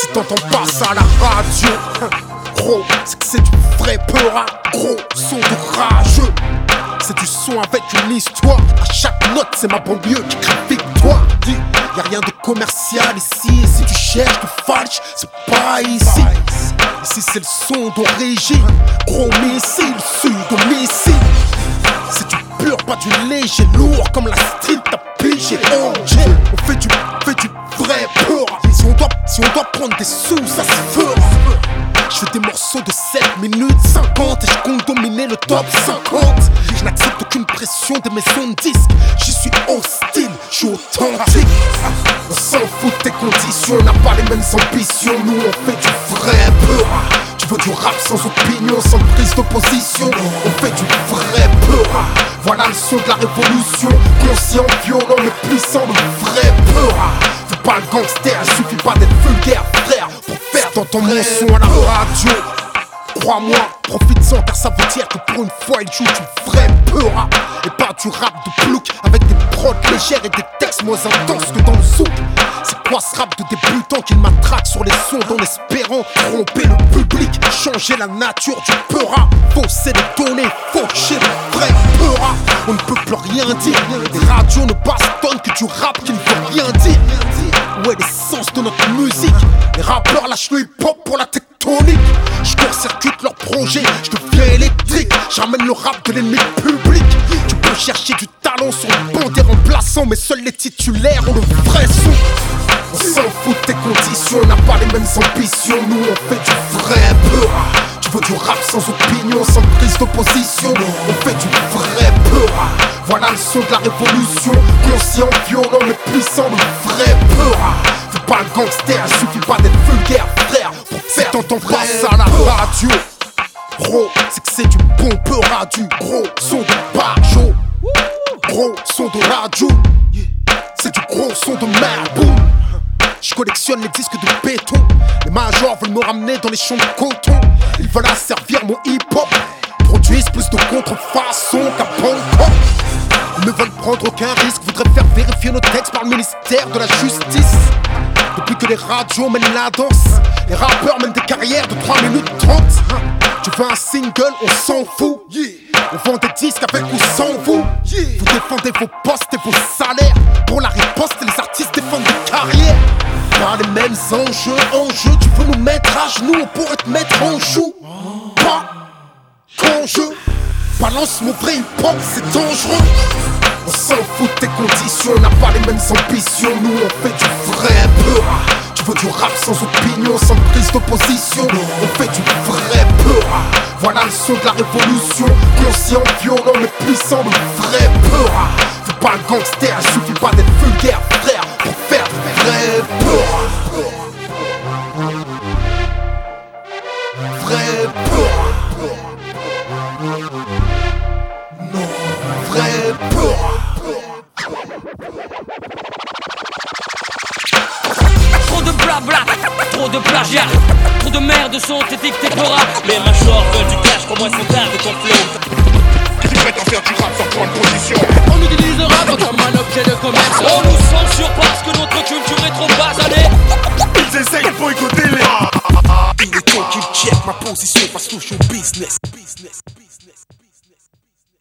t'entends pas ça à la radio, gros, c'est que c'est du vrai peur, gros, son de rageux. C'est du son avec une histoire. À chaque note, c'est ma banlieue qui crie victoire. Y'a rien de commercial ici. Et si tu cherches de falche, c'est pas ici. Ici, c'est le son d'origine. Gros missile, sud-domicile. C'est du pur, pas du léger. Lourd comme la street, t'as pigé. On fait du vrai peur. Si on doit prendre des sous, ça se fera. Je fais des morceaux de 7 minutes 50 et je compte dominer le top 50. Je n'accepte aucune pression des maisons de disques. J'y suis hostile, je suis authentique. On s'en fout de tes conditions, on n'a pas les mêmes ambitions. Nous on fait du vrai peur. Tu veux du rap sans opinion, sans prise de position. On fait du vrai peur. Voilà le son de la révolution. Conscient, violent, mais puissant, le vrai peur. Fais pas le gangster, il suffit pas d'être vulgaire, frère. T'entends mon son à la radio. Crois-moi, profite-en car ça veut dire que pour une fois il joue du vrai peur. Et pas du rap de plouc avec des prods légères et des textes moins intenses que dans le souk. C'est quoi ce rap de débutant qu'il m'attraque sur les sons en espérant tromper le public, changer la nature du peur, fausser les données, faucher le vrai peur. On ne peut plus rien dire. Les radios ne bastonnent que du rap qui ne veut rien dire. Où est l'essence de notre musique? Les rappeurs lâchent le hip-hop pour la tectonique. Je court-circuite leurs projets, je deviens électrique. J'amène le rap de l'ennemi public. Tu peux chercher du talent sur le banc des remplaçants, mais seuls les titulaires ont le vrai son. On s'en fout de tes conditions, on n'a pas les mêmes ambitions. Nous on fait du vrai peur. Tu veux du rap sans opinion, sans prise de position. On fait du vrai peur. Voilà le son de la révolution. Conscient, violent, mais puissant, le vrai peur. Fais pas le gangster, il suffit pas d'être vulgaire, frère. Pour faire t'entends pas ça à la radio. Gros, c'est que c'est du bon peur, du gros son de bajo. Gros son de radio. C'est du gros son de marboule. Je collectionne les disques de béton. Les majors veulent me ramener dans les champs de coton. Ils veulent asservir mon hip-hop. Produisent plus de contrefaçon qu'à Bangkok. Ils ne veulent prendre aucun risque. Voudraient faire vérifier nos textes par le ministère de la justice. Depuis que les radios mènent la danse, les rappeurs mènent des carrières de 3 minutes 30. Tu veux un single, on s'en fout. On vend des disques avec ou sans vous. Vous défendez vos postes et vos salaires. Pour la riposte, les artistes défendent des carrières. Pas les mêmes enjeux, tu veux nous mettre à genoux, on pourrait te mettre en joue. Pas quand je balance mon vrai hip-hop, c'est dangereux. On s'en fout de tes conditions, on n'a pas les mêmes ambitions. Nous on fait du vrai peur. Tu veux du rap sans opinion, sans prise de position. On fait du vrai peur. Voilà le son de la révolution. Conscient, violent, mais puissant, le vrai peur. Fais pas le gangster, il suffit pas d'être vulgaire, frère, pour faire du vrai peur. Vrai peur. Non, vrai peur. Trop de blabla, trop de plagiat, trop de merde sont étiquetés pour rap. Les majors veulent du cash, pour moi c'est tard de ton flow. Tu prêtes à faire du rap sans prendre position. On utilise le rap comme un objet de commerce. On nous censure parce que notre culture est trop basanée. Ils essayent de boycotter les... Il est temps qu'ils check ma position face au show business.